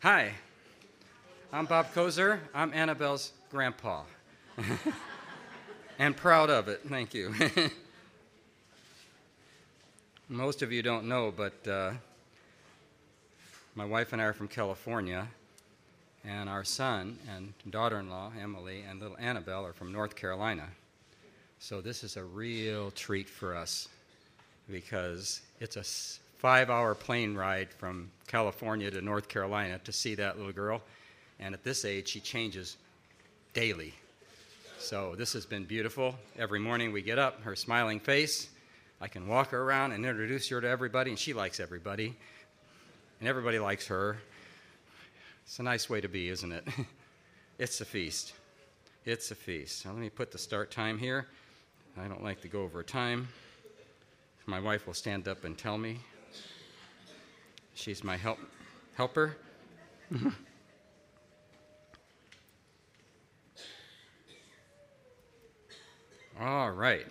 Hi, I'm Bob Kozer. I'm Annabelle's grandpa. And proud of it, thank you. Most of you don't know, but my wife and I are from California, and our son and daughter-in-law, Emily, and little Annabelle are from North Carolina. So this is a real treat for us because it's a 5-hour plane ride from California to North Carolina to see that little girl. And at this age, she changes daily. So this has been beautiful. Every morning we get up, her smiling face, I can walk her around and introduce her to everybody, and she likes everybody. And everybody likes her. It's a nice way to be, isn't it? It's a feast. It's a feast. Now let me put the start time here. I don't like to go over time. My wife will stand up and tell me. She's my helper. All right.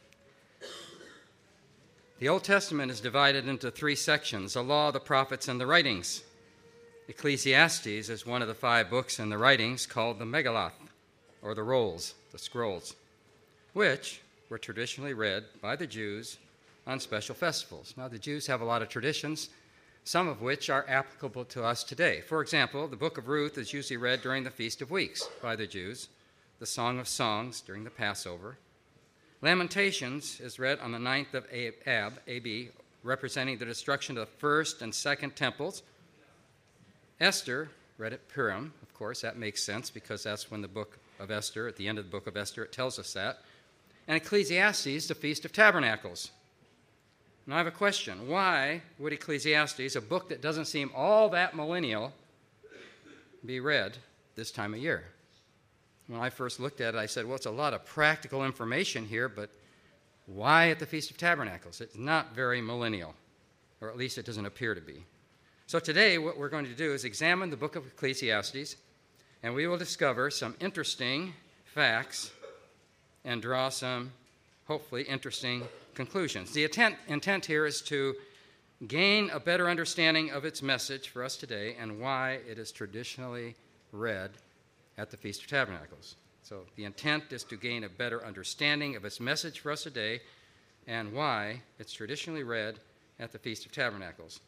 The Old Testament is divided into 3 sections: the law, the prophets, and the writings. Ecclesiastes is one of the 5 books in the writings called the Megillah, or the rolls, the scrolls, which were traditionally read by the Jews on special festivals. Now, the Jews have a lot of traditions, some of which are applicable to us today. For example, the book of Ruth is usually read during the Feast of Weeks by the Jews, the Song of Songs during the Passover. Lamentations is read on the 9th of Ab, A.B., representing the destruction of the first and second temples. Esther, read at Purim, of course, that makes sense because that's when the book of Esther, at the end of the book of Esther, it tells us that. And Ecclesiastes, the Feast of Tabernacles. Now I have a question. Why would Ecclesiastes, a book that doesn't seem all that millennial, be read this time of year? When I first looked at it, I said, well, it's a lot of practical information here, but why at the Feast of Tabernacles? It's not very millennial, or at least it doesn't appear to be. So today, what we're going to do is examine the book of Ecclesiastes, and we will discover some interesting facts and draw some, hopefully, interesting conclusions. The intent here is to gain a better understanding of its message for us today and why it is traditionally read at the Feast of Tabernacles. So the intent is to gain a better understanding of its message for us today and why it's traditionally read at the Feast of Tabernacles.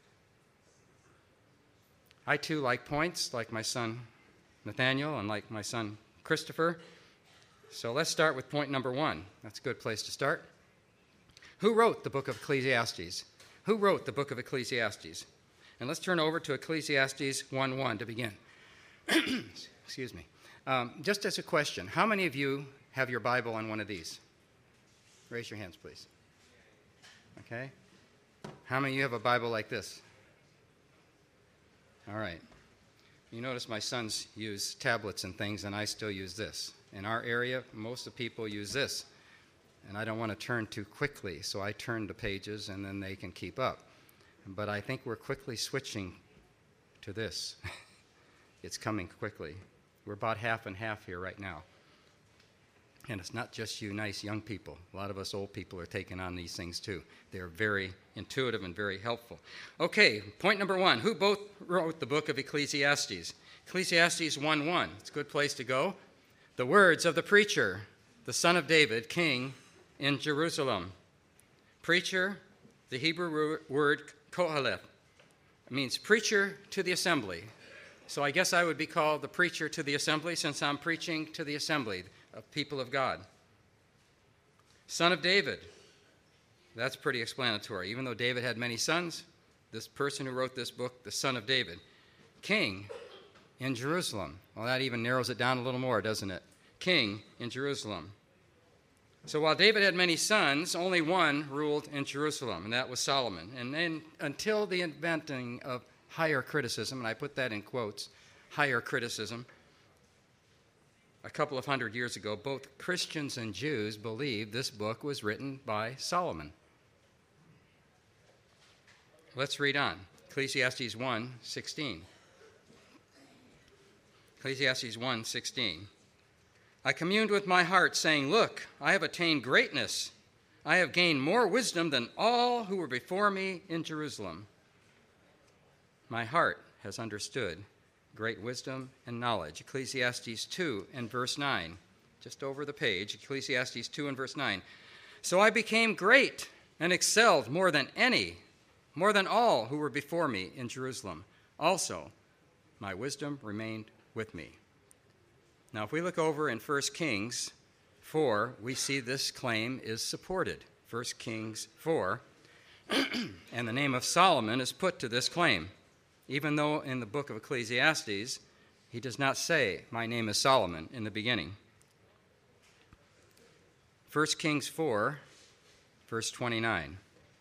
I, too, like points, like my son Nathaniel and like my son Christopher. So let's start with point number 1. That's a good place to start. Who wrote the book of Ecclesiastes? Who wrote the book of Ecclesiastes? And let's turn over to Ecclesiastes 1:1 to begin. Excuse me. Just as a question, how many of you have your Bible on one of these? Raise your hands, please. Okay. How many of you have a Bible like this? All right. You notice my sons use tablets and things, and I still use this. In our area, most of the people use this. And I don't want to turn too quickly, so I turn the pages, and then they can keep up. But I think we're quickly switching to this. It's coming quickly. We're about half and half here right now. And it's not just you nice young people. A lot of us old people are taking on these things too. They're very intuitive and very helpful. Okay, point number 1. Who both wrote the book of Ecclesiastes? Ecclesiastes 1:1. It's a good place to go. The words of the preacher, the son of David, king in Jerusalem. Preacher, the Hebrew word koheleth, means preacher to the assembly. So I guess I would be called the preacher to the assembly since I'm preaching to the assembly of people of God. Son of David. That's pretty explanatory. Even though David had many sons, this person who wrote this book, the son of David. King in Jerusalem. Well, that even narrows it down a little more, doesn't it? King in Jerusalem. So while David had many sons, only one ruled in Jerusalem, and that was Solomon. And then until the inventing of higher criticism, and I put that in quotes, higher criticism, a couple of hundred years ago, both Christians and Jews believed this book was written by Solomon. Let's read on. Ecclesiastes 1:16. Ecclesiastes 1:16. I communed with my heart, saying, look, I have attained greatness. I have gained more wisdom than all who were before me in Jerusalem. My heart has understood great wisdom and knowledge. Ecclesiastes 2 and verse 9, just over the page, Ecclesiastes 2 and verse 9. So I became great and excelled more than all who were before me in Jerusalem. Also, my wisdom remained with me. Now, if we look over in 1 Kings 4, we see this claim is supported. 1 Kings 4, and the name of Solomon is put to this claim, even though in the book of Ecclesiastes, he does not say, my name is Solomon, in the beginning. 1 Kings 4, verse 29.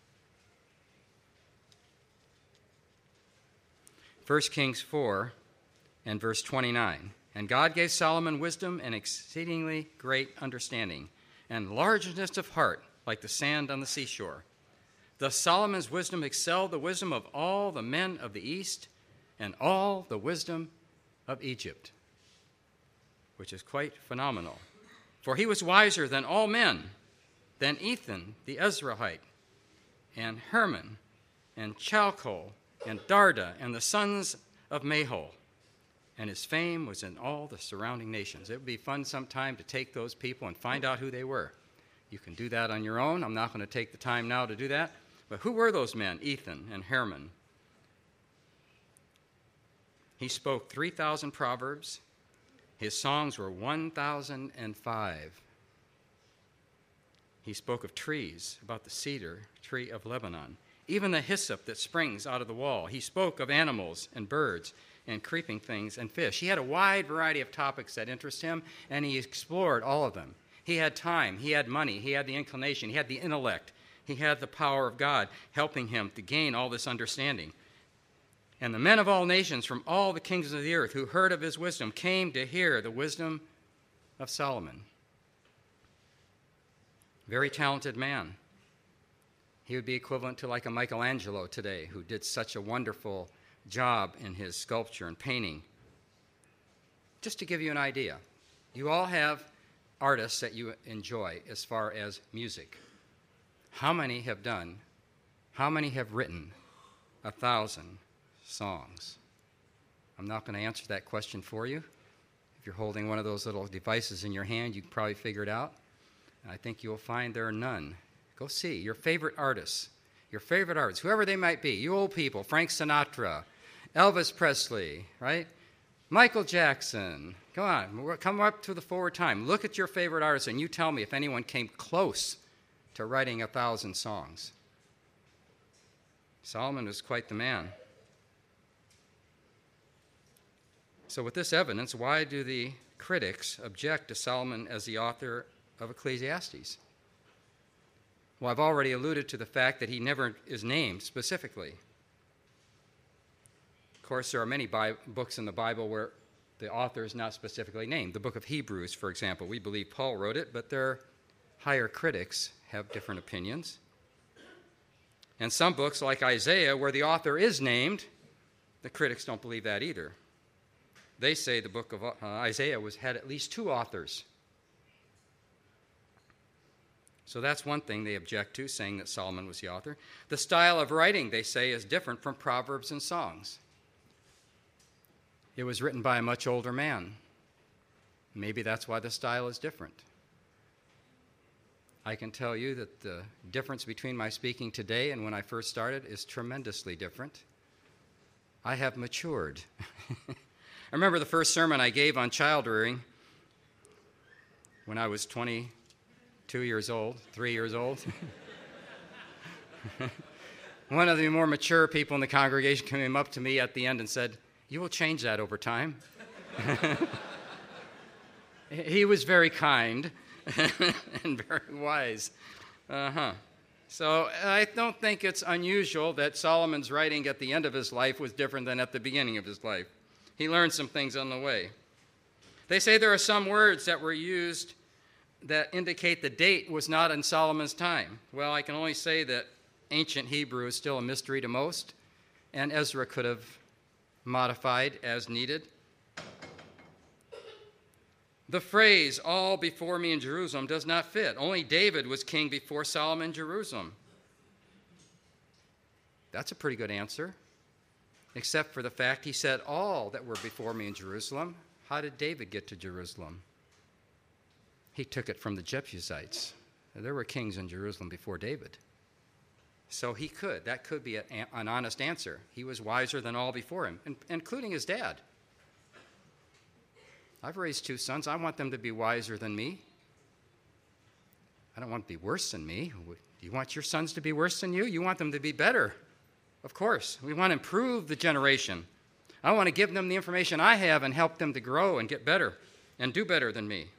1 Kings 4 and verse 29. And God gave Solomon wisdom and exceedingly great understanding, and largeness of heart like the sand on the seashore. Thus Solomon's wisdom excelled the wisdom of all the men of the East and all the wisdom of Egypt, which is quite phenomenal. For he was wiser than all men, than Ethan the Ezrahite, and Herman, and Chalcol, and Darda, and the sons of Mahol. And his fame was in all the surrounding nations. It would be fun sometime to take those people and find out who they were. You can do that on your own. I'm not going to take the time now to do that. But who were those men, Ethan and Herman? He spoke 3,000 proverbs. His songs were 1,005. He spoke of trees, about the cedar tree of Lebanon, even the hyssop that springs out of the wall. He spoke of animals and birds and creeping things and fish. He had a wide variety of topics that interest him, and he explored all of them. He had time, he had money, he had the inclination, he had the intellect, he had the power of God helping him to gain all this understanding. And the men of all nations from all the kings of the earth who heard of his wisdom came to hear the wisdom of Solomon. Very talented man. He would be equivalent to like a Michelangelo today, who did such a wonderful job in his sculpture and painting. Just to give you an idea, you all have artists that you enjoy as far as music. How many have written 1,000 songs? I'm not going to answer that question for you. If you're holding one of those little devices in your hand, you can probably figure it out. I think you'll find there are none. Go see your favorite artists, whoever they might be. You old people, Frank Sinatra, Elvis Presley, right? Michael Jackson. Come on, come up to the forward time. Look at your favorite artists, and you tell me if anyone came close to writing 1,000 songs. Solomon was quite the man. So with this evidence, why do the critics object to Solomon as the author of Ecclesiastes? Well, I've already alluded to the fact that he never is named specifically. Of course, there are many books in the Bible where the author is not specifically named. The book of Hebrews, for example, we believe Paul wrote it, but their higher critics have different opinions. And some books, like Isaiah, where the author is named, the critics don't believe that either. They say the book of Isaiah had at least 2 authors. So that's one thing they object to, saying that Solomon was the author. The style of writing, they say, is different from Proverbs and Songs. It was written by a much older man. Maybe that's why the style is different. I can tell you that the difference between my speaking today and when I first started is tremendously different. I have matured. I remember the first sermon I gave on child rearing when I was 22 years old, 3 years old. One of the more mature people in the congregation came up to me at the end and said, "You will change that over time." He was very kind and very wise. So I don't think it's unusual that Solomon's writing at the end of his life was different than at the beginning of his life. He learned some things on the way. They say there are some words that were used that indicate the date was not in Solomon's time. Well, I can only say that ancient Hebrew is still a mystery to most, and Ezra could have modified as needed. The phrase, "all before me in Jerusalem," does not fit. Only David was king before Solomon in Jerusalem. That's a pretty good answer. except for the fact he said, all that were before me in Jerusalem. How did David get to Jerusalem? He took it from the Jebusites. There were kings in Jerusalem before David. So he could. That could be an honest answer. He was wiser than all before him, including his dad. I've raised 2 sons. I want them to be wiser than me. I don't want them to be worse than me. Do you want your sons to be worse than you? You want them to be better. Of course. We want to improve the generation. I want to give them the information I have and help them to grow and get better and do better than me.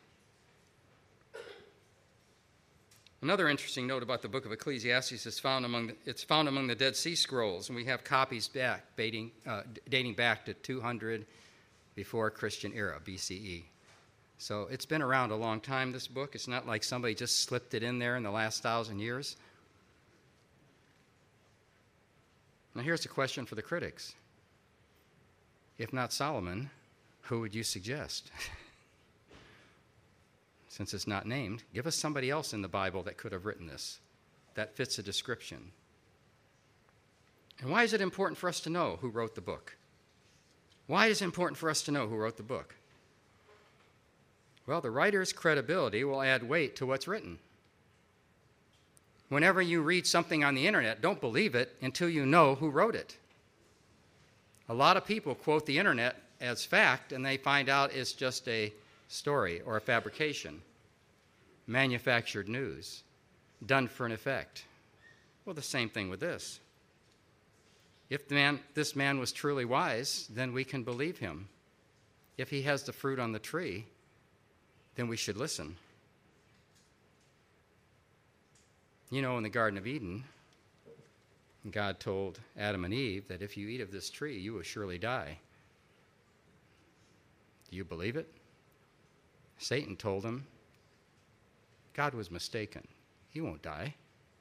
Another interesting note about the book of Ecclesiastes is found among the Dead Sea Scrolls, and we have copies dating back to 200 before Christian era, BCE. So it's been around a long time, this book. It's not like somebody just slipped it in there in the last 1,000 years. Now here's a question for the critics. If not Solomon, who would you suggest? Since it's not named, give us somebody else in the Bible that could have written this, that fits the description. And why is it important for us to know who wrote the book? Why is it important for us to know who wrote the book? Well, the writer's credibility will add weight to what's written. Whenever you read something on the internet, don't believe it until you know who wrote it. A lot of people quote the internet as fact, and they find out it's just a story or a fabrication, manufactured news, done for an effect. Well, the same thing with this. If this man was truly wise, then we can believe him. If he has the fruit on the tree, then we should listen. You know, in the Garden of Eden, God told Adam and Eve that if you eat of this tree, you will surely die. Do you believe it? Satan told him, God was mistaken. He won't die.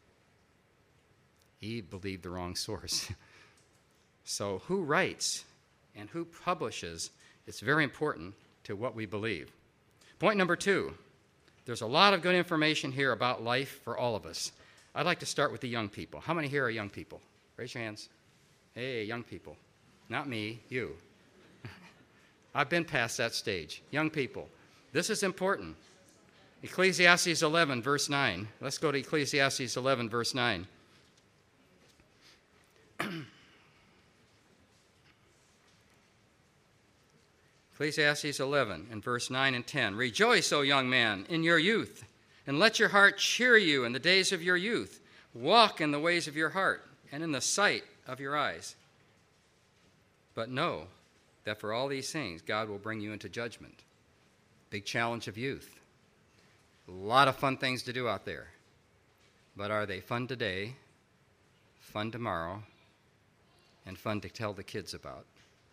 Eve believed the wrong source. So who writes and who publishes is very important to what we believe. Point number 2, there's a lot of good information here about life for all of us. I'd like to start with the young people. How many here are young people? Raise your hands. Hey, young people. Not me, you. I've been past that stage. Young people. This is important. Ecclesiastes 11, verse 9. Let's go to Ecclesiastes 11, verse 9. Ecclesiastes 11 and verse 9 and 10. Rejoice, O young man, in your youth, and let your heart cheer you in the days of your youth. Walk in the ways of your heart and in the sight of your eyes. But know that for all these things, God will bring you into judgment. Big challenge of youth. A lot of fun things to do out there. But are they fun today, fun tomorrow, and fun to tell the kids about?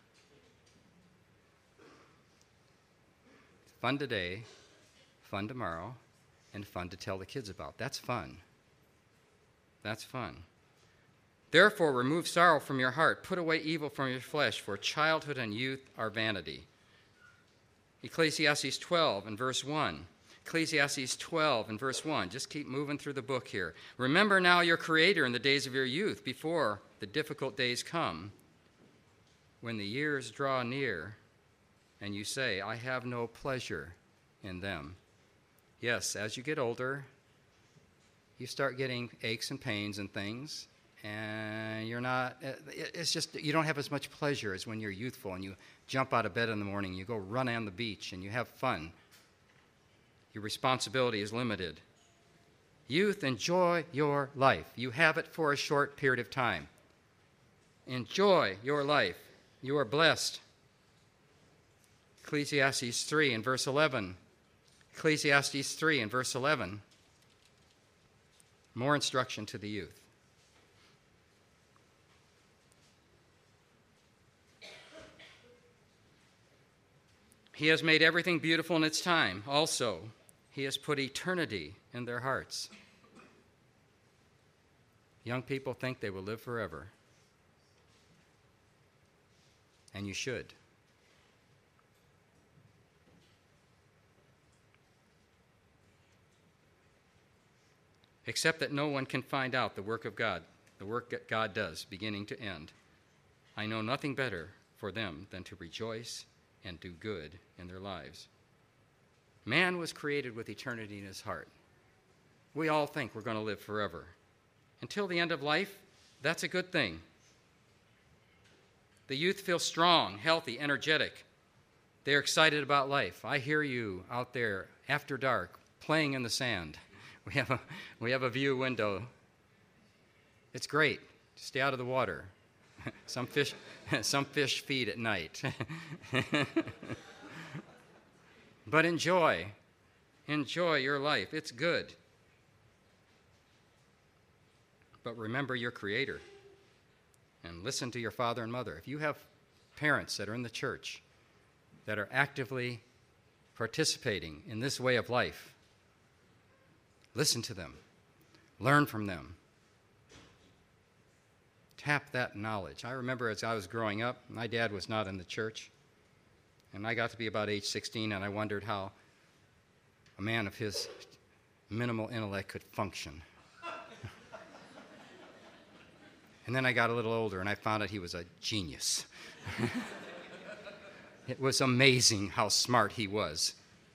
Fun today, fun tomorrow, and fun to tell the kids about. That's fun. That's fun. Therefore, remove sorrow from your heart. Put away evil from your flesh, for childhood and youth are vanity. Ecclesiastes 12 and verse 1. Ecclesiastes 12 and verse 1. Just keep moving through the book here. Remember now your Creator in the days of your youth, before the difficult days come, when the years draw near, and you say, I have no pleasure in them. Yes, as you get older, you start getting aches and pains and things, and it's just, you don't have as much pleasure as when you're youthful and you jump out of bed in the morning, you go run on the beach, and you have fun. Your responsibility is limited. Youth, enjoy your life. You have it for a short period of time. Enjoy your life. You are blessed. Ecclesiastes 3 and verse 11. Ecclesiastes 3 and verse 11. More instruction to the youth. He has made everything beautiful in its time. Also, he has put eternity in their hearts. Young people think they will live forever. And you should. Except that no one can find out the work of God, the work that God does, beginning to end. I know nothing better for them than to rejoice and do good in their lives. Man was created with eternity in his heart. We all think we're going to live forever. Until the end of life, that's a good thing. The youth feel strong, healthy, energetic. They're excited about life. I hear you out there after dark playing in the sand. We have a view window. It's great. Stay out of the water. Some fish feed at night. But enjoy your life. It's good. But remember your Creator and listen to your father and mother. If you have parents that are in the church that are actively participating in this way of life, listen to them. Learn from them. Tap that knowledge. I remember as I was growing up, my dad was not in the church, and I got to be about age 16, and I wondered how a man of his minimal intellect could function. And then I got a little older, and I found out he was a genius. It was amazing how smart he was.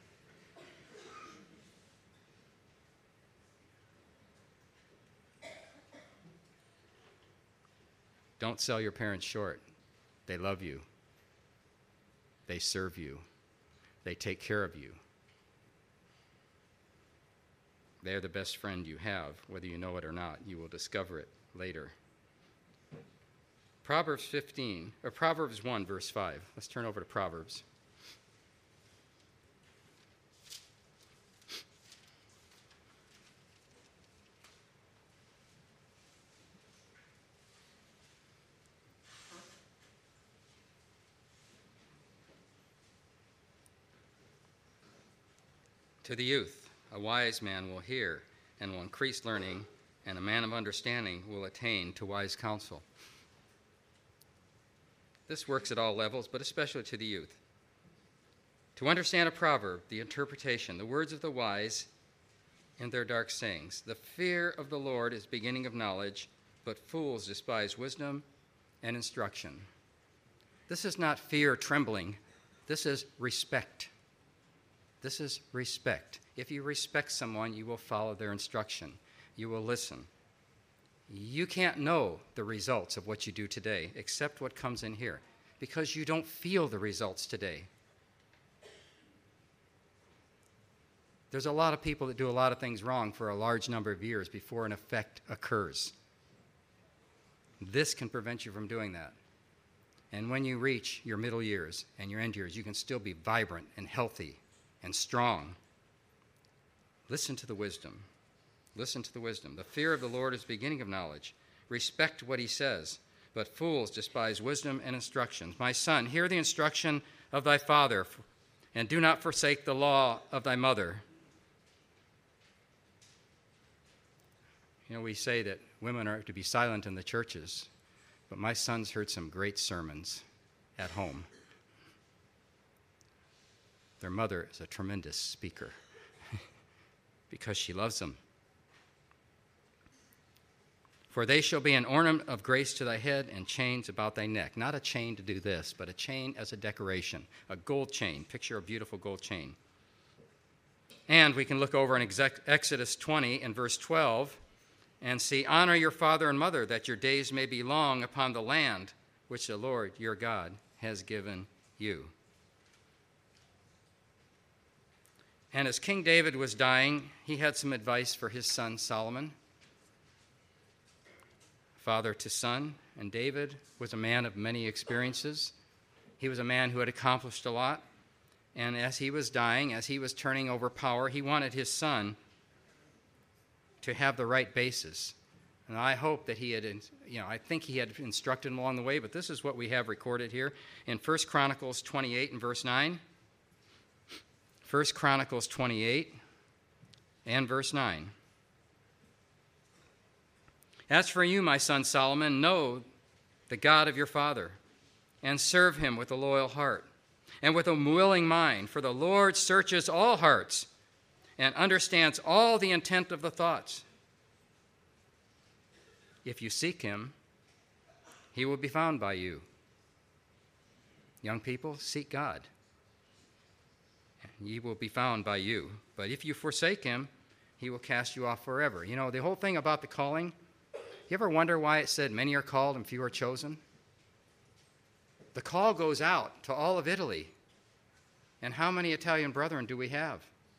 Don't sell your parents short. They love you. They serve you. They take care of you. They're the best friend you have, whether you know it or not. You will discover it later. Proverbs 1, verse 5. Let's turn over to Proverbs. To the youth, a wise man will hear and will increase learning, and a man of understanding will attain to wise counsel. This works at all levels, but especially to the youth. To understand a proverb, the interpretation, the words of the wise and their dark sayings. The fear of the Lord is beginning of knowledge, but fools despise wisdom and instruction. This is not fear, trembling. This is respect. This is respect. If you respect someone, you will follow their instruction. You will listen. You can't know the results of what you do today except what comes in here, because you don't feel the results today. There's a lot of people that do a lot of things wrong for a large number of years before an effect occurs. This can prevent you from doing that. And when you reach your middle years and your end years, you can still be vibrant and healthy and strong. Listen to the wisdom. Listen to the wisdom. The fear of the Lord is the beginning of knowledge. Respect what he says, but fools despise wisdom and instructions. My son, hear the instruction of thy father, and do not forsake the law of thy mother. You know, we say that women are to be silent in the churches, but my son's heard some great sermons at home. Their mother is a tremendous speaker because she loves them. For they shall be an ornament of grace to thy head and chains about thy neck. Not a chain to do this, but a chain as a decoration, a gold chain. Picture a beautiful gold chain. And we can look over in Exodus 20 and verse 12 and see, honor your father and mother, that your days may be long upon the land which the Lord your God has given you. And as King David was dying, he had some advice for his son Solomon, father to son. And David was a man of many experiences. He was a man who had accomplished a lot. And as he was dying, as he was turning over power, he wanted his son to have the right basis. And I hope that he had, I think he had instructed him along the way, but this is what we have recorded here in 1 Chronicles 28 and verse 9. 1 Chronicles 28 and verse 9. As for you, my son Solomon, know the God of your father, and serve him with a loyal heart and with a willing mind, for the Lord searches all hearts and understands all the intent of the thoughts. If you seek him, he will be found by you. Young people, seek God, and he will be found by you. But if you forsake him, he will cast you off forever. You know, the whole thing about the calling, you ever wonder why it said many are called and few are chosen? The call goes out to all of Italy. And how many Italian brethren do we have?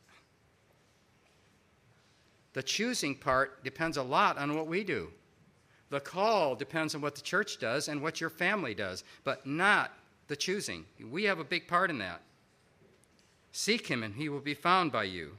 The choosing part depends a lot on what we do. The call depends on what the church does and what your family does, but not the choosing. We have a big part in that. Seek him and he will be found by you.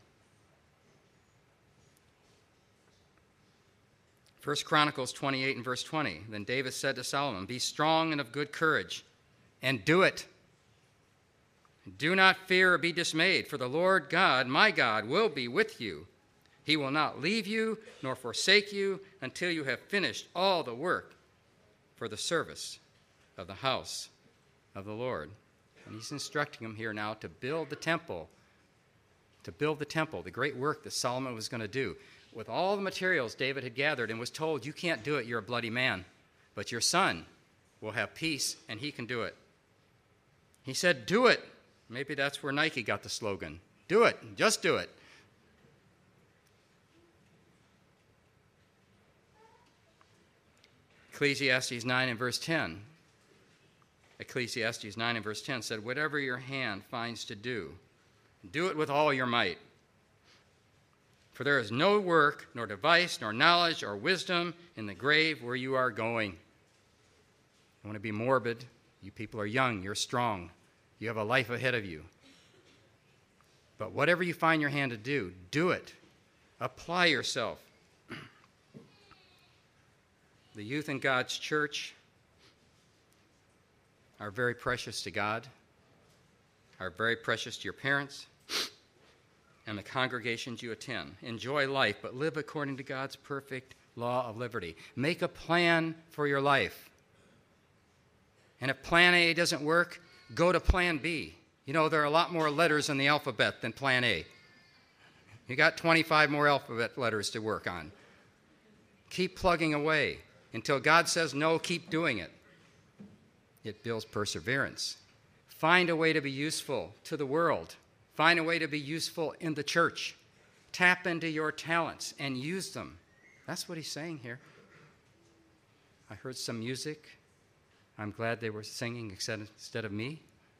1 Chronicles 28 and verse 20. Then David said to Solomon, be strong and of good courage, and do it. Do not fear or be dismayed, for the Lord God, my God, will be with you. He will not leave you nor forsake you until you have finished all the work for the service of the house of the Lord. And he's instructing him here now to build the temple, the great work that Solomon was going to do. With all the materials David had gathered and was told, you can't do it, you're a bloody man, but your son will have peace and he can do it. He said, do it. Maybe that's where Nike got the slogan. Do it. Just do it. Ecclesiastes 9 and verse 10. Ecclesiastes 9 and verse 10 said, whatever your hand finds to do, do it with all your might. For there is no work, nor device, nor knowledge, or wisdom in the grave where you are going. I want to be morbid. You people are young. You're strong. You have a life ahead of you. But whatever you find your hand to do, do it. Apply yourself. The youth in God's church are very precious to God, are very precious to your parents, and the congregations you attend. Enjoy life, but live according to God's perfect law of liberty. Make a plan for your life. And if plan A doesn't work, go to plan B. You know, there are a lot more letters in the alphabet than plan A. You got 25 more alphabet letters to work on. Keep plugging away. Until God says no, keep doing it. It builds perseverance. Find a way to be useful to the world. Find a way to be useful in the church. Tap into your talents and use them. That's what he's saying here. I heard some music. I'm glad they were singing instead of me.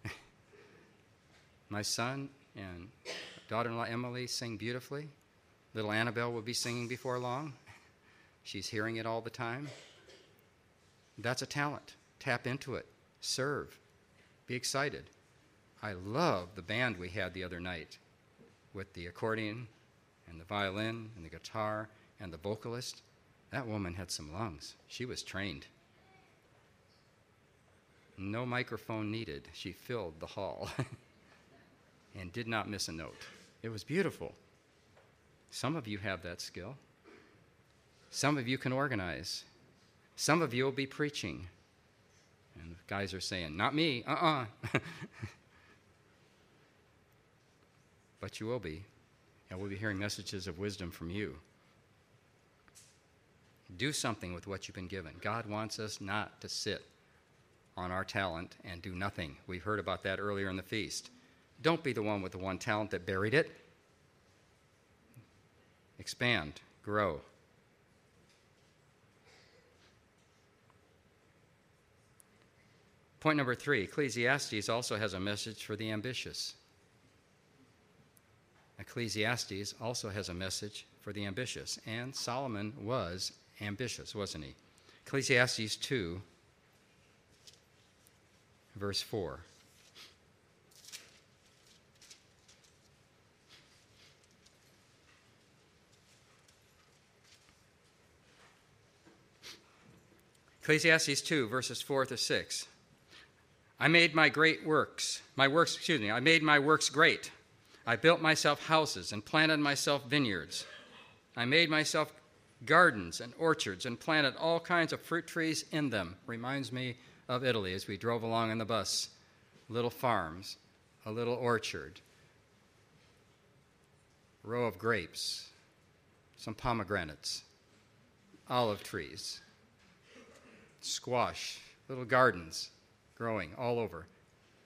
My son and daughter-in-law Emily sing beautifully. Little Annabelle will be singing before long. She's hearing it all the time. That's a talent. Tap into it. Serve. Be excited. I love the band we had the other night with the accordion and the violin and the guitar and the vocalist. That woman had some lungs. She was trained. No microphone needed. She filled the hall and did not miss a note. It was beautiful. Some of you have that skill. Some of you can organize. Some of you will be preaching. And the guys are saying, not me, But you will be. And we'll be hearing messages of wisdom from you. Do something with what you've been given. God wants us not to sit on our talent and do nothing. We heard about that earlier in the feast. Don't be the one with the one talent that buried it. Expand, grow. Point number 3, Ecclesiastes also has a message for the ambitious. Ecclesiastes also has a message for the ambitious, and Solomon was ambitious, wasn't he? Ecclesiastes 2, verse 4. Ecclesiastes 2, verses 4 to 6. I made my works great. I built myself houses and planted myself vineyards. I made myself gardens and orchards and planted all kinds of fruit trees in them. Reminds me of Italy as we drove along in the bus. Little farms, a little orchard, a row of grapes, some pomegranates, olive trees, squash, little gardens growing all over.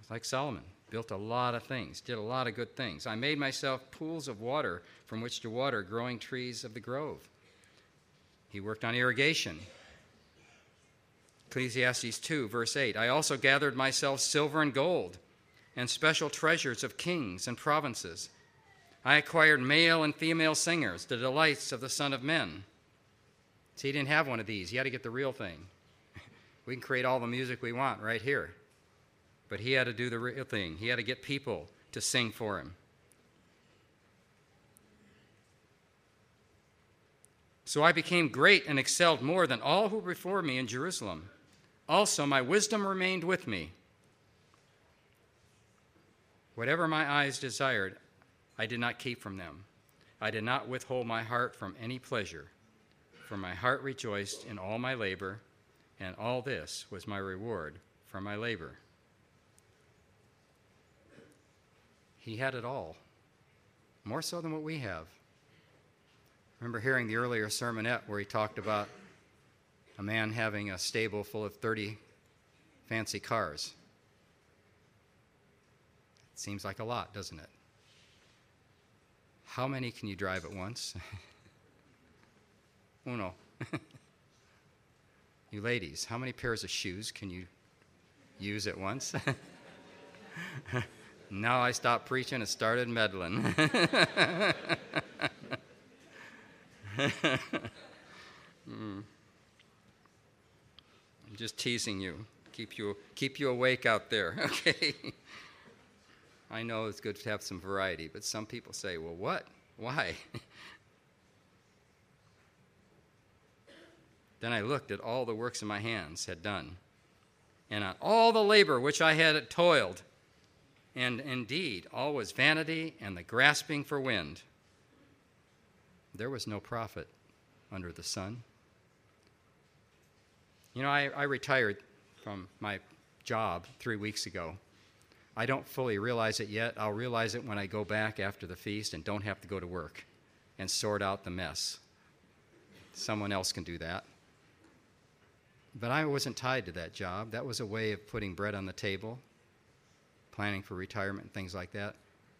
like Solomon, built a lot of things, did a lot of good things. I made myself pools of water from which to water growing trees of the grove. He worked on irrigation. Ecclesiastes 2, verse 8, I also gathered myself silver and gold and special treasures of kings and provinces. I acquired male and female singers, the delights of the Son of Men. See, he didn't have one of these. He had to get the real thing. We can create all the music we want right here. But he had to do the real thing. He had to get people to sing for him. So I became great and excelled more than all who were before me in Jerusalem. Also, my wisdom remained with me. Whatever my eyes desired, I did not keep from them. I did not withhold my heart from any pleasure, for my heart rejoiced in all my labor, and all this was my reward for my labor. He had it all, more so than what we have. I remember hearing the earlier sermonette where he talked about a man having a stable full of 30 fancy cars. It seems like a lot, doesn't it? How many can you drive at once? Uno. You ladies, how many pairs of shoes can you use at once? Now I stopped preaching and started meddling. I'm just teasing you. Keep you awake out there, okay? I know it's good to have some variety, but some people say, well, what? Why? Then I looked at all the works of my hands had done, and on all the labor which I had toiled, and indeed all was vanity and the grasping for wind. There was no profit under the sun. You know, I retired from my job 3 weeks ago. I don't fully realize it yet. I'll realize it when I go back after the feast and don't have to go to work and sort out the mess. Someone else can do that. But I wasn't tied to that job. That was a way of putting bread on the table, planning for retirement and things like that.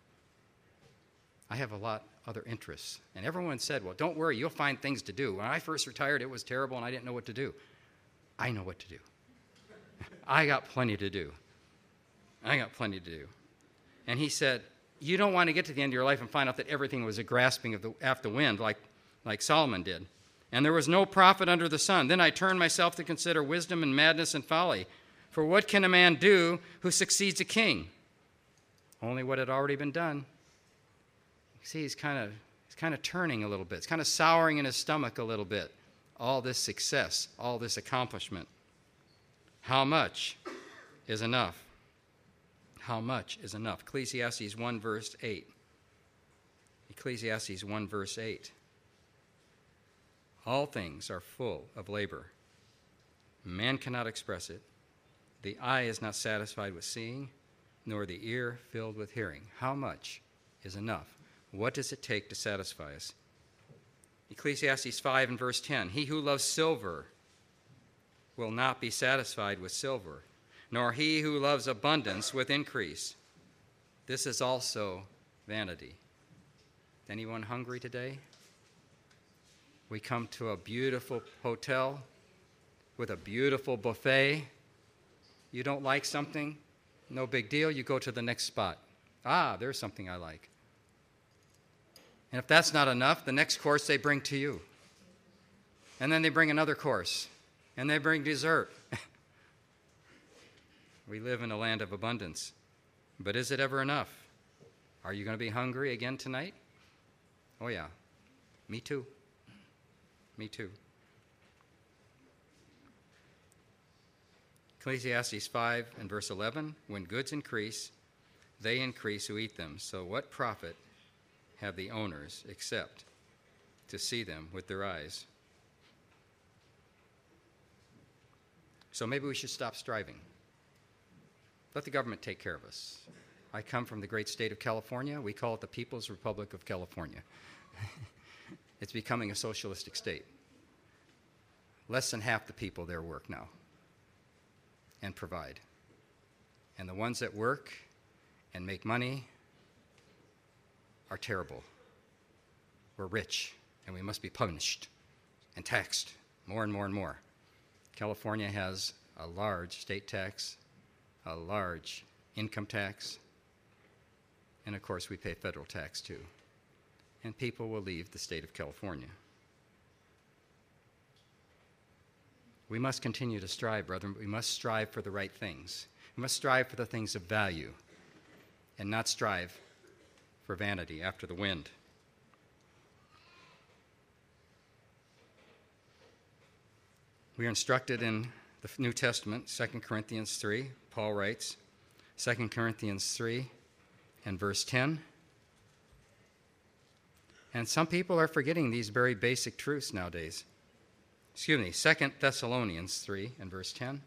I have a lot other interests. And everyone said, well, don't worry, you'll find things to do. When I first retired, it was terrible and I didn't know what to do. I know what to do. I got plenty to do. And he said, you don't want to get to the end of your life and find out that everything was a grasping after the wind like Solomon did. And there was no profit under the sun. Then I turned myself to consider wisdom and madness and folly. For what can a man do who succeeds a king? Only what had already been done. See, he's kind of turning a little bit. It's kind of souring in his stomach a little bit. All this success, all this accomplishment. How much is enough? How much is enough? Ecclesiastes 1 verse 8. Ecclesiastes 1 verse 8. All things are full of labor. Man cannot express it. The eye is not satisfied with seeing, nor the ear filled with hearing. How much is enough? What does it take to satisfy us? Ecclesiastes 5 and verse 10. He who loves silver will not be satisfied with silver, nor he who loves abundance with increase. This is also vanity. Anyone hungry today? We come to a beautiful hotel with a beautiful buffet. You don't like something? No big deal. You go to the next spot. Ah, there's something I like. And if that's not enough, the next course they bring to you. And then they bring another course. And they bring dessert. We live in a land of abundance. But is it ever enough? Are you going to be hungry again tonight? Oh, yeah. Me too. Me too. Ecclesiastes 5 and verse 11, when goods increase, they increase who eat them. So what profit have the owners except to see them with their eyes? So maybe we should stop striving. Let the government take care of us. I come from the great state of California. We call it the People's Republic of California. It's becoming a socialistic state. Less than half the people there work now and provide. And the ones that work and make money are terrible. We're rich, and we must be punished and taxed more and more and more. California has a large state tax, a large income tax, and of course we pay federal tax too. And people will leave the state of California. We must continue to strive, brethren. We must strive for the right things. We must strive for the things of value and not strive for vanity after the wind. We are instructed in the New Testament, 2 Corinthians 3. Paul writes, 2 Corinthians 3 and verse 10. And some people are forgetting these very basic truths nowadays. 2 Thessalonians 3 and verse 10.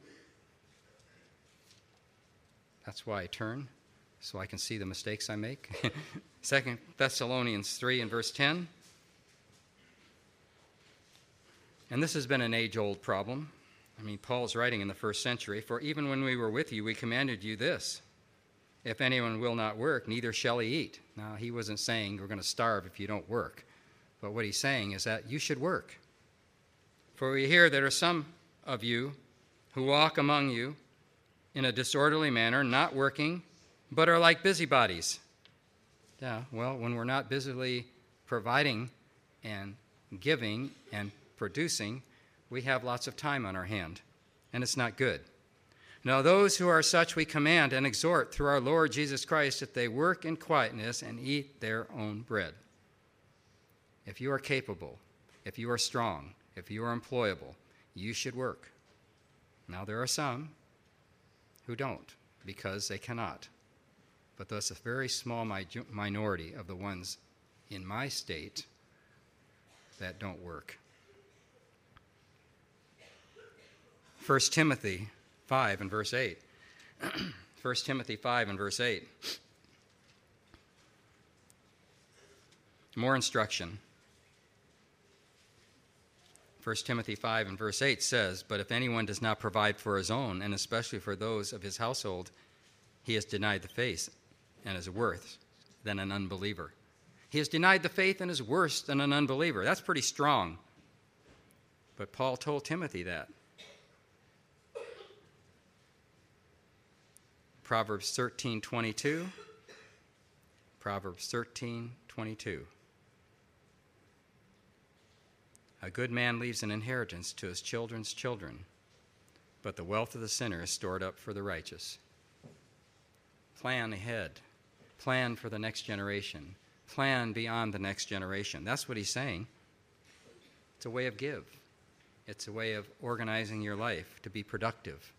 That's why I turn, so I can see the mistakes I make. 2 Thessalonians 3 and verse 10. And this has been an age-old problem. I mean, Paul's writing in the first century, "For even when we were with you, we commanded you this, if anyone will not work, neither shall he eat." Now, he wasn't saying you're going to starve if you don't work. But what he's saying is that you should work. "For we hear there are some of you who walk among you in a disorderly manner, not working, but are like busybodies." Yeah, well, when we're not busily providing and giving and producing, we have lots of time on our hand, and it's not good. "Now those who are such we command and exhort through our Lord Jesus Christ that they work in quietness and eat their own bread." If you are capable, if you are strong, if you are employable, you should work. Now there are some who don't because they cannot, but that's a very small minority of the ones in my state that don't work. 1 Timothy 5 and verse 8. 1 Timothy 5 and verse 8. More instruction. 1 Timothy 5 and verse 8 says, "But if anyone does not provide for his own, and especially for those of his household, he has denied the faith and is worse than an unbeliever." He has denied the faith and is worse than an unbeliever. That's pretty strong. But Paul told Timothy that. Proverbs 13:22. Proverbs 13:22. "A good man leaves an inheritance to his children's children, but the wealth of the sinner is stored up for the righteous." Plan ahead. Plan for the next generation. Plan beyond the next generation. That's what he's saying. It's a way of give. It's a way of organizing your life to be productive.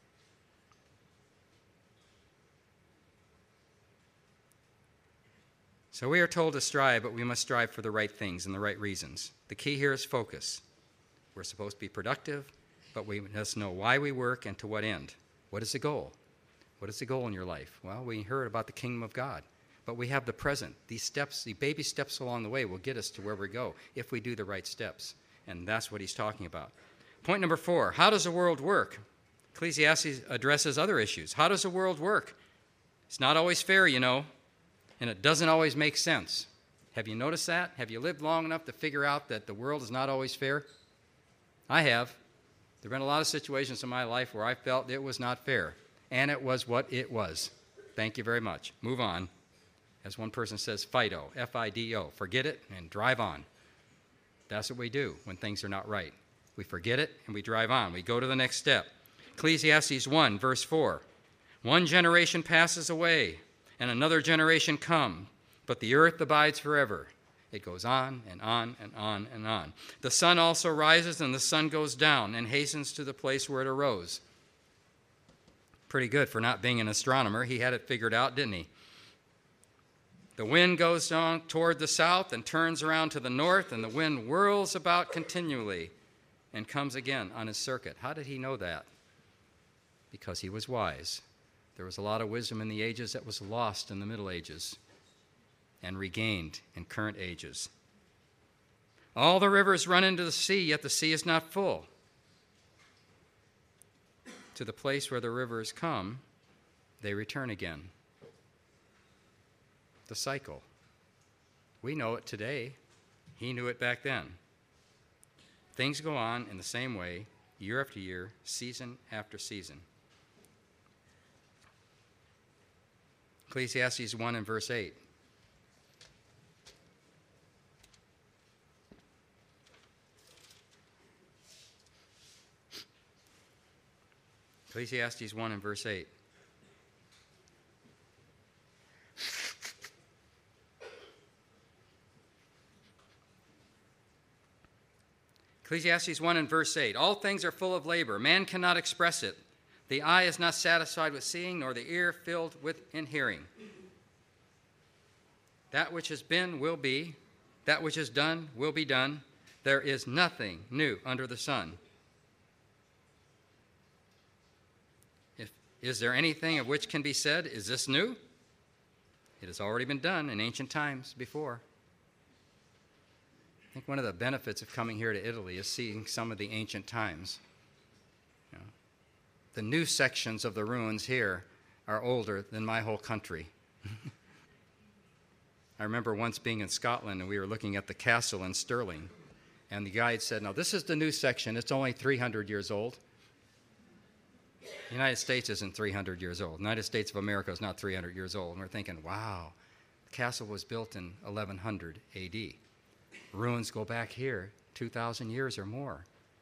So we are told to strive, but we must strive for the right things and the right reasons. The key here is focus. We're supposed to be productive, but we must know why we work and to what end. What is the goal? What is the goal in your life? Well, we heard about the kingdom of God, but we have the present. These steps, the baby steps along the way will get us to where we go if we do the right steps, and that's what he's talking about. Point number 4, how does the world work? Ecclesiastes addresses other issues. How does the world work? It's not always fair, you know. And it doesn't always make sense. Have you noticed that? Have you lived long enough to figure out that the world is not always fair? I have. There have been a lot of situations in my life where I felt it was not fair, and it was what it was. Thank you very much. Move on. As one person says, FIDO, F-I-D-O. Forget it and drive on. That's what we do when things are not right. We forget it and we drive on. We go to the next step. Ecclesiastes 1, verse 4. "One generation passes away, and another generation come, but the earth abides forever." It goes on and on and on and on. "The sun also rises, and the sun goes down, and hastens to the place where it arose." Pretty good for not being an astronomer. He had it figured out, didn't he? "The wind goes on toward the south and turns around to the north, and the wind whirls about continually and comes again on his circuit." How did he know that? Because he was wise. There was a lot of wisdom in the ages that was lost in the Middle Ages and regained in current ages. "All the rivers run into the sea, yet the sea is not full." To the place where the rivers come, they return again. The cycle. We know it today. He knew it back then. Things go on in the same way, year after year, season after season. Ecclesiastes 1 and verse 8. Ecclesiastes 1 and verse 8. Ecclesiastes 1 and verse 8. All things are full of labor. Man cannot express it. The eye is not satisfied with seeing, nor the ear filled with in hearing. That which has been will be. That which is done will be done. There is nothing new under the sun. Is there anything of which can be said, is this new? It has already been done in ancient times before. I think one of the benefits of coming here to Italy is seeing some of the ancient times. You know, the new sections of the ruins here are older than my whole country. I remember once being in Scotland and we were looking at the castle in Stirling, and the guide said, "No, this is the new section. It's only 300 years old." The United States isn't 300 years old. The United States of America is not 300 years old. And we're thinking, wow, the castle was built in 1100 AD. Ruins go back here 2,000 years or more.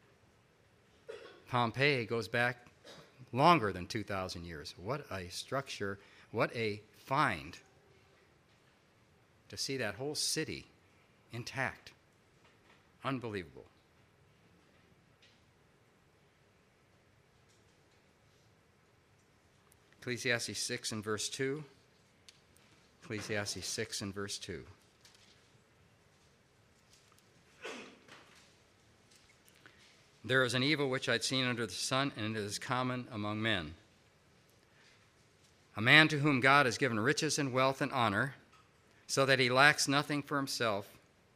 Pompeii goes back longer than 2,000 years. What a structure, what a find to see that whole city intact. Unbelievable. Ecclesiastes 6 and verse 2. Ecclesiastes 6 and verse 2. There is an evil which I'd seen under the sun, and it is common among men. A man to whom God has given riches and wealth and honor, so that he lacks nothing for himself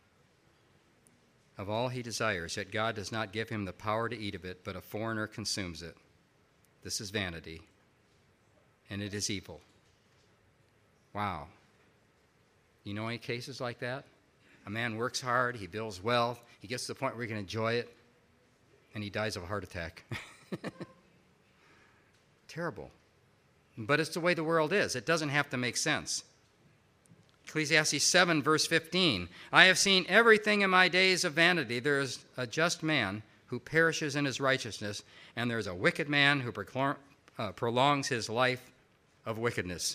of all he desires, yet God does not give him the power to eat of it, but a foreigner consumes it. This is vanity, and it is evil. Wow. You know any cases like that? A man works hard, he builds wealth, he gets to the point where he can enjoy it, and he dies of a heart attack. Terrible. But it's the way the world is. It doesn't have to make sense. Ecclesiastes 7, verse 15. I have seen everything in my days of vanity. There is a just man who perishes in his righteousness, and there is a wicked man who prolongs his life of wickedness.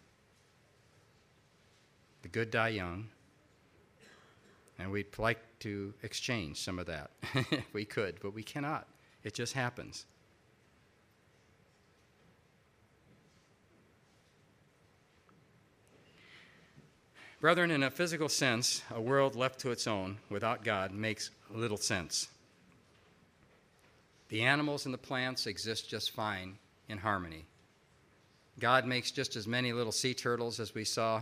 The good die young, and we'd like to exchange some of that. If we could, but we cannot. It just happens. Brethren, in a physical sense, a world left to its own without God makes little sense. The animals and the plants exist just fine in harmony. God makes just as many little sea turtles as we saw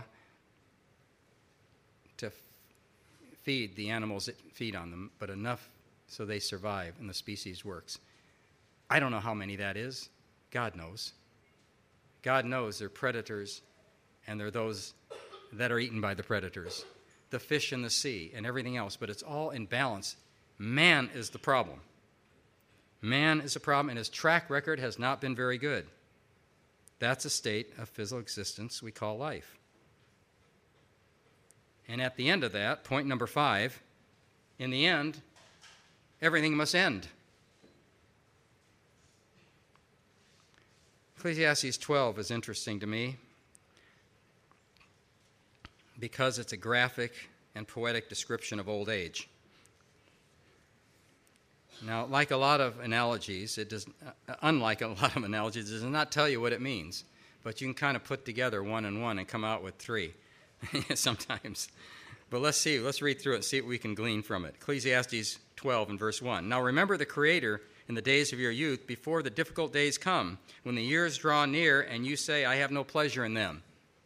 to feed the animals that feed on them, but enough so they survive and the species works. I don't know how many that is. God knows. God knows they're predators, and they're those that are eaten by the predators, the fish in the sea and everything else, but it's all in balance. Man is the problem. Man is a problem, and his track record has not been very good. That's a state of physical existence we call life. And at the end of that, point number 5, in the end, everything must end. Ecclesiastes 12 is interesting to me because it's a graphic and poetic description of old age. Now, like a lot of analogies, unlike a lot of analogies, it does not tell you what it means, but you can kind of put together 1 and 1 and come out with 3 sometimes. But let's read through it and see what we can glean from it. Ecclesiastes 12 and verse 1. Now remember the Creator in the days of your youth, before the difficult days come, when the years draw near and you say, I have no pleasure in them.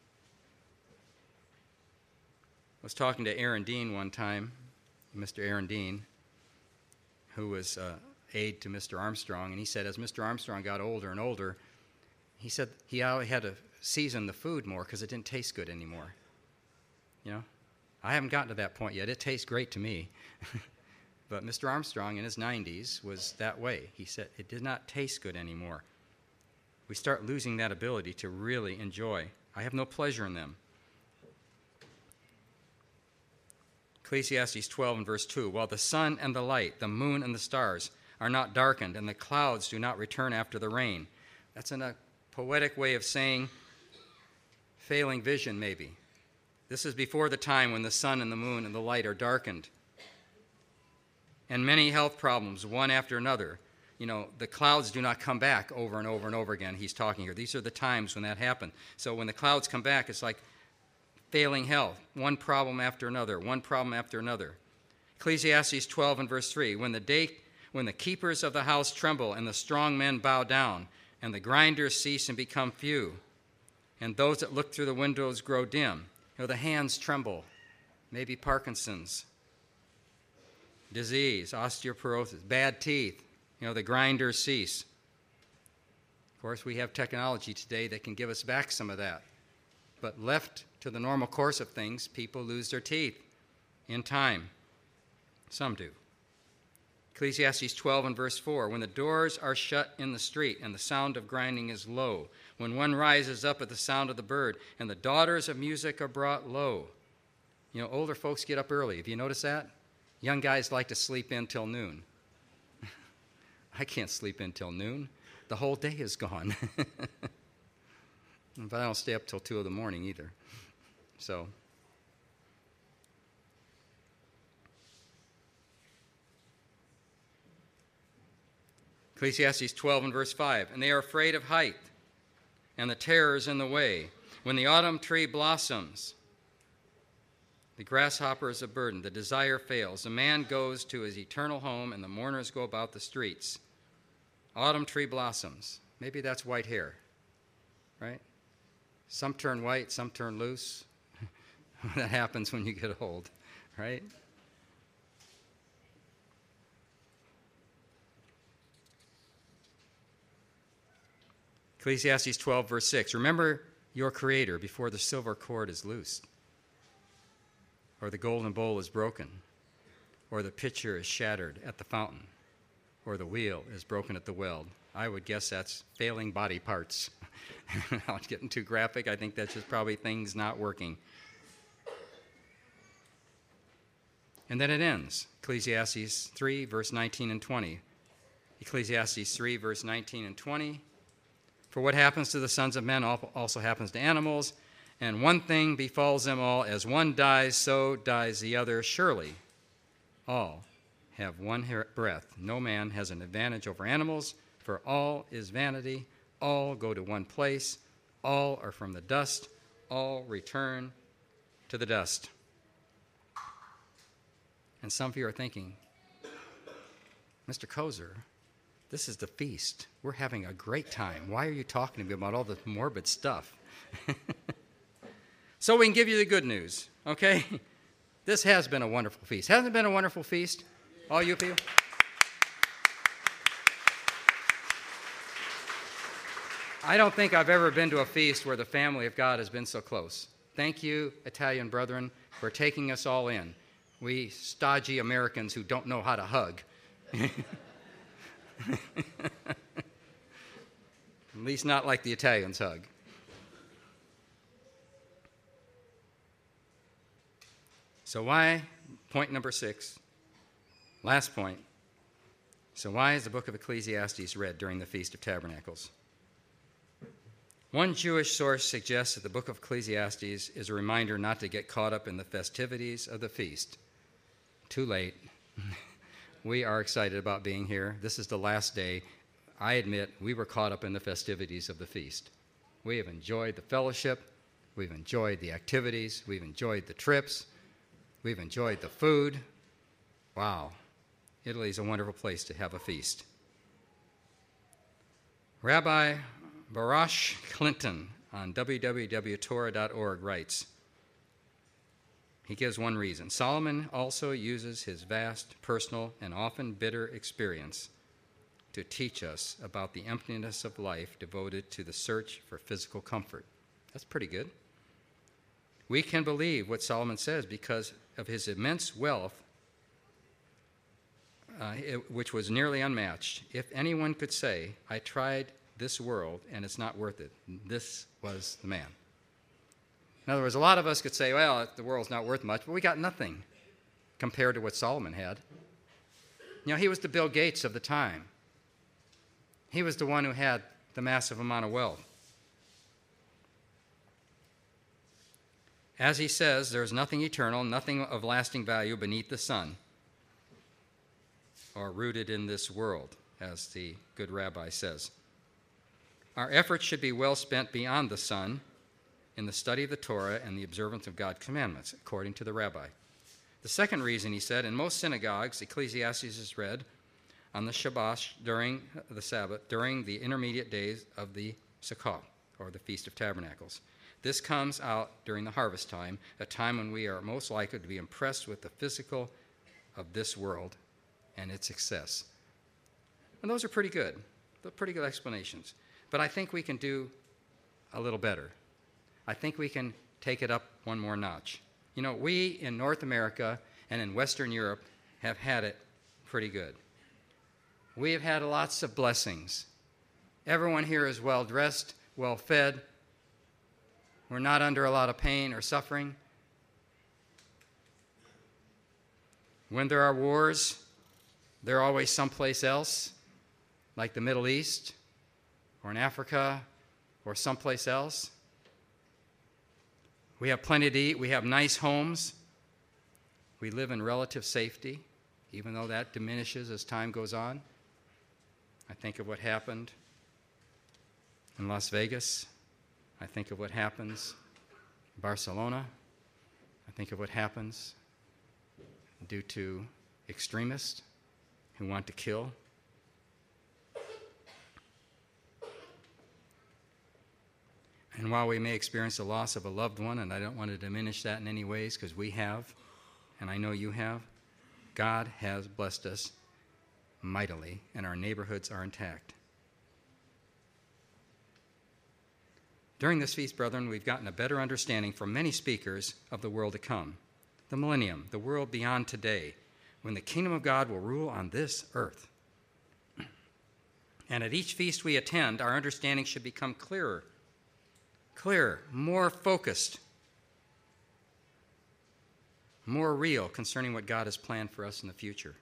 I was talking to Aaron Dean one time, Mr. Aaron Dean, who was aide to Mr. Armstrong, and he said as Mr. Armstrong got older and older, he said he had to season the food more because it didn't taste good anymore. You know, I haven't gotten to that point yet. It tastes great to me. But Mr. Armstrong in his 90s was that way. He said it did not taste good anymore. We start losing that ability to really enjoy. I have no pleasure in them. Ecclesiastes 12 and verse 2, while the sun and the light, the moon and the stars are not darkened, and the clouds do not return after the rain. That's in a poetic way of saying failing vision, maybe. This is before the time when the sun and the moon and the light are darkened. And many health problems, one after another. You know, the clouds do not come back over and over and over again. He's talking here. These are the times when that happened. So when the clouds come back, it's like failing health, one problem after another, one problem after another. Ecclesiastes 12 and verse 3, when the keepers of the house tremble and the strong men bow down, and the grinders cease and become few, and those that look through the windows grow dim. You know, the hands tremble, maybe Parkinson's, disease, osteoporosis, bad teeth. You know, the grinders cease. Of course, we have technology today that can give us back some of that. But left to the normal course of things, people lose their teeth in time. Some do. Ecclesiastes 12 and verse 4, when the doors are shut in the street and the sound of grinding is low, when one rises up at the sound of the bird and the daughters of music are brought low. You know, older folks get up early. Have you noticed that? Young guys like to sleep in till noon. I can't sleep in till noon. The whole day is gone. But I don't stay up till 2 in the morning either. So, Ecclesiastes 12 and verse 5, and they are afraid of height, and the terror is in the way. When the autumn tree blossoms, the grasshopper is a burden, the desire fails. The man goes to his eternal home, and the mourners go about the streets. Autumn tree blossoms. Maybe that's white hair, right? Some turn white, some turn loose. That happens when you get old, right? Ecclesiastes 12, verse 6. Remember your Creator before the silver cord is loosed, or the golden bowl is broken, or the pitcher is shattered at the fountain, or the wheel is broken at the well. I would guess that's failing body parts. Without getting too graphic, I think that's just probably things not working. And then it ends. Ecclesiastes 3, verse 19 and 20. Ecclesiastes 3, verse 19 and 20. For what happens to the sons of men also happens to animals, and one thing befalls them all. As one dies, so dies the other. Surely all have one breath. No man has an advantage over animals, for all is vanity. All go to one place. All are from the dust. All return to the dust. And some of you are thinking, Mr. Kozer, this is the feast. We're having a great time. Why are you talking to me about all this morbid stuff? So we can give you the good news, okay? This has been a wonderful feast. Hasn't it been a wonderful feast? All you people? I don't think I've ever been to a feast where the family of God has been so close. Thank you, Italian brethren, for taking us all in. We stodgy Americans who don't know how to hug. At least not like the Italians hug. So why, point number 6, last point. So why is the book of Ecclesiastes read during the Feast of Tabernacles? One Jewish source suggests that the book of Ecclesiastes is a reminder not to get caught up in the festivities of the feast. Too late. We are excited about being here. This is the last day. I admit we were caught up in the festivities of the feast. We have enjoyed the fellowship. We've enjoyed the activities. We've enjoyed the trips. We've enjoyed the food. Wow. Italy is a wonderful place to have a feast. Rabbi Barash Clinton on www.torah.org writes, he gives one reason. Solomon also uses his vast, personal, and often bitter experience to teach us about the emptiness of life devoted to the search for physical comfort. That's pretty good. We can believe what Solomon says because of his immense wealth, which was nearly unmatched. If anyone could say, I tried this world and it's not worth it, this was the man. In other words, a lot of us could say, well, the world's not worth much, but we got nothing compared to what Solomon had. You know, he was the Bill Gates of the time. He was the one who had the massive amount of wealth. As he says, there's nothing eternal, nothing of lasting value beneath the sun, or rooted in this world, as the good rabbi says. Our efforts should be well spent beyond the sun in the study of the Torah and the observance of God's commandments, according to the rabbi. The second reason, he said, in most synagogues, Ecclesiastes is read on the Shabbat during the Sabbath, during the intermediate days of the Sukkot, or the Feast of Tabernacles. This comes out during the harvest time, a time when we are most likely to be impressed with the physical of this world and its success. And those are pretty good. They're pretty good explanations. But I think we can do a little better. I think we can take it up one more notch. You know, we in North America and in Western Europe have had it pretty good. We have had lots of blessings. Everyone here is well dressed, well fed. We're not under a lot of pain or suffering. When there are wars, they're always someplace else, like the Middle East or in Africa or someplace else. We have plenty to eat. We have nice homes. We live in relative safety, even though that diminishes as time goes on. I think of what happened in Las Vegas. I think of what happens in Barcelona. I think of what happens due to extremists who want to kill. And while we may experience the loss of a loved one, and I don't want to diminish that in any ways because we have, and I know you have, God has blessed us mightily, and our neighborhoods are intact. During this feast, brethren, we've gotten a better understanding from many speakers of the world to come, the millennium, the world beyond today, when the kingdom of God will rule on this earth. And at each feast we attend, our understanding should become clearer, more focused, more real concerning what God has planned for us in the future.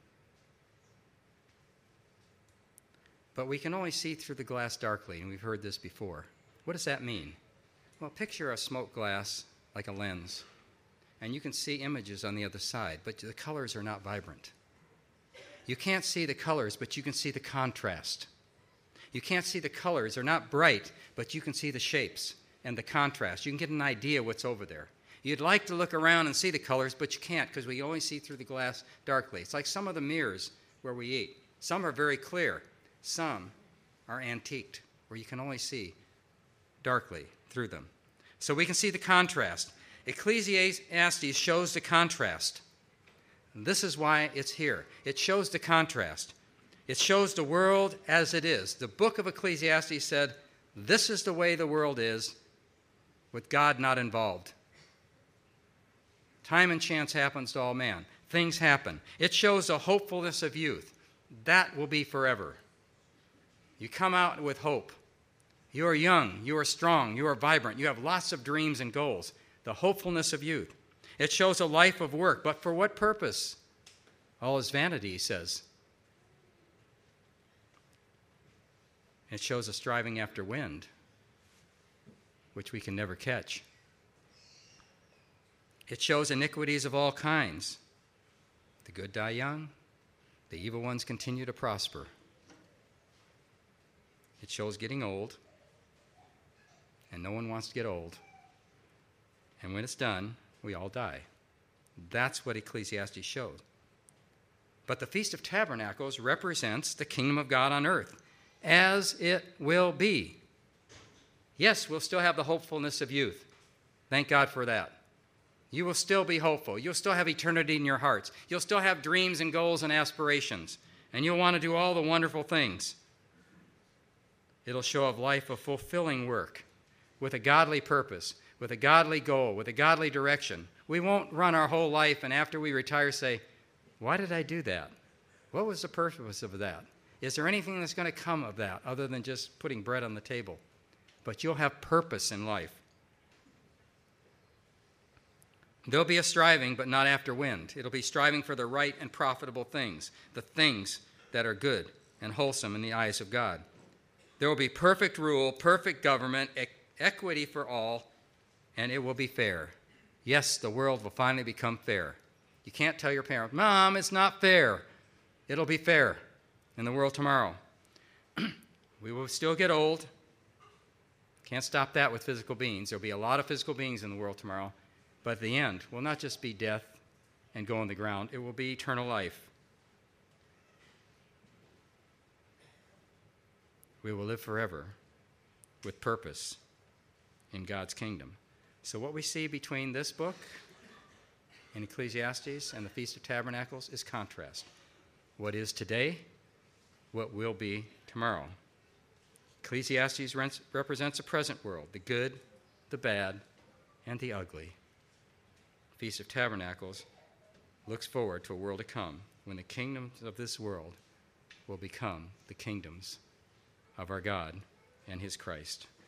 But we can only see through the glass darkly, and we've heard this before. What does that mean? Well, picture a smoke glass like a lens, and you can see images on the other side, but the colors are not vibrant. You can't see the colors, but you can see the contrast. You can't see the colors. They're not bright, but you can see the shapes and the contrast. You can get an idea what's over there. You'd like to look around and see the colors, but you can't because we only see through the glass darkly. It's like some of the mirrors where we eat. Some are very clear. Some are antiqued, where you can only see darkly through them. So we can see the contrast. Ecclesiastes shows the contrast. And this is why it's here. It shows the contrast. It shows the world as it is. The book of Ecclesiastes said, this is the way the world is, with God not involved. Time and chance happens to all man. Things happen. It shows the hopefulness of youth. That will be forever. You come out with hope. You are young, you are strong, you are vibrant, you have lots of dreams and goals. The hopefulness of youth. It shows a life of work, but for what purpose? All is vanity, he says. It shows a striving after wind, which we can never catch. It shows iniquities of all kinds. The good die young, the evil ones continue to prosper. It shows getting old, and no one wants to get old. And when it's done, we all die. That's what Ecclesiastes showed. But the Feast of Tabernacles represents the kingdom of God on earth, as it will be. Yes, we'll still have the hopefulness of youth. Thank God for that. You will still be hopeful. You'll still have eternity in your hearts. You'll still have dreams and goals and aspirations. And you'll want to do all the wonderful things. It'll show a life of fulfilling work with a godly purpose, with a godly goal, with a godly direction. We won't run our whole life and after we retire say, why did I do that? What was the purpose of that? Is there anything that's going to come of that other than just putting bread on the table? But you'll have purpose in life. There'll be a striving, but not after wind. It'll be striving for the right and profitable things, the things that are good and wholesome in the eyes of God. There will be perfect rule, perfect government, equity for all, and it will be fair. Yes, the world will finally become fair. You can't tell your parents, Mom, it's not fair. It'll be fair in the world tomorrow. We will still get old. Can't stop that with physical beings. There'll be a lot of physical beings in the world tomorrow. But at the end will not just be death and go on the ground. It will be eternal life. We will live forever with purpose in God's kingdom. So what we see between this book in Ecclesiastes and the Feast of Tabernacles is contrast. What is today, what will be tomorrow. Ecclesiastes represents a present world, the good, the bad, and the ugly. Feast of Tabernacles looks forward to a world to come when the kingdoms of this world will become the kingdoms of our God and his Christ.